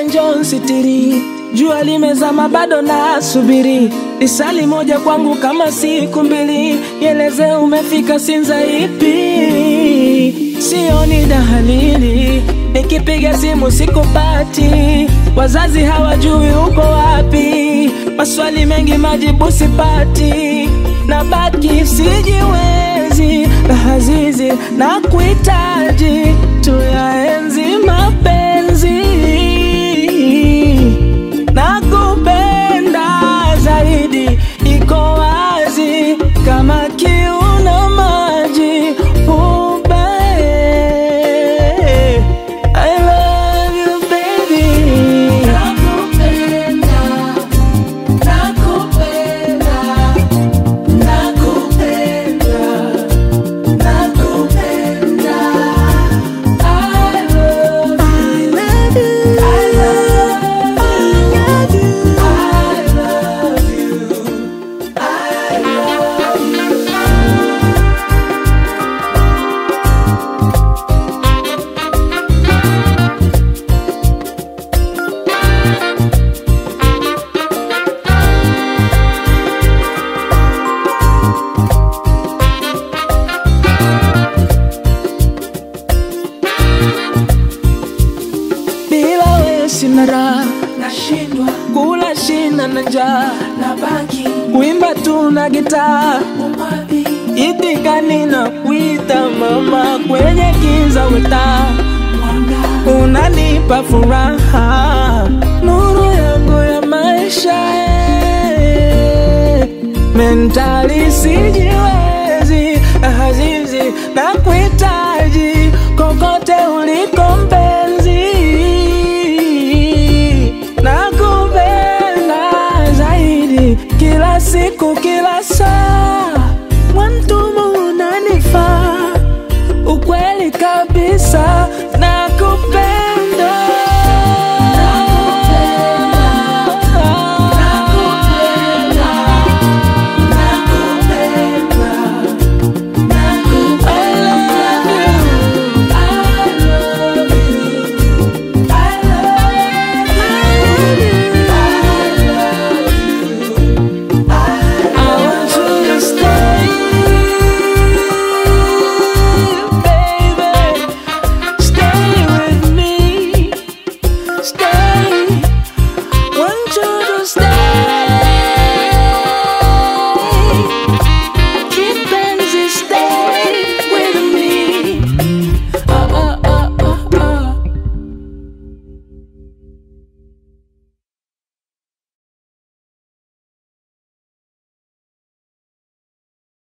njoo sitiri, jua limezama bado nasubiri, risali moja kwangu kama siku mbili, nieleze umefika Sinza ipi? Sioni dalili, nikipiga simu sikupati, wazazi hawajui uko wapi, maswali mengi majibu sipati, nabaki sijiwezi, lahazizi na kuhitaji, tuyaenzi mapenzi, nakupenda zaidi, iko wazi kama kiu na maji, I love you baby. Nakupenda, nakupenda, nakupenda, nakupenda, I love you, I love you, I love you, I love you. Bila wewe sina raha, nashindwa kula, shina na njaa, nabaki kuimba tu na gitaa, itika ninakuita mama, kwenye giza weta, unanipa furaha, nuru yangu ya maisha, mentali sijiwezi, azizi na kuhitaji, kokote uliko mpenzi, nakupenda zaidi, kila siku kila saa, mwantu